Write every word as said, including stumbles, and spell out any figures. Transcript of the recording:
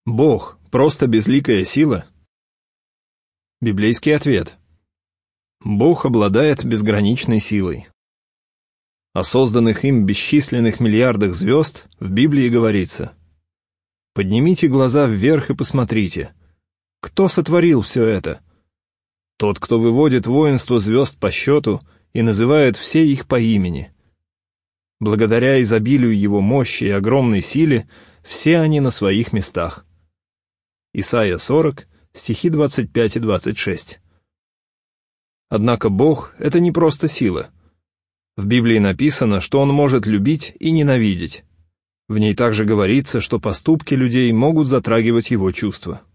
Бог – просто безликая сила? Библейский ответ. Бог обладает безграничной силой. О созданных им бесчисленных миллиардах звезд в Библии говорится: «Поднимите глаза вверх и посмотрите. Кто сотворил все это? Тот, кто выводит воинство звезд по счету и называет все их по имени. Благодаря изобилию его мощи и огромной силе все они на своих местах». Исайя сорок, стихи двадцать пять и двадцать шесть. Однако Бог — это не просто сила. В Библии написано, что Он может любить и ненавидеть. В ней также говорится, что поступки людей могут затрагивать Его чувства.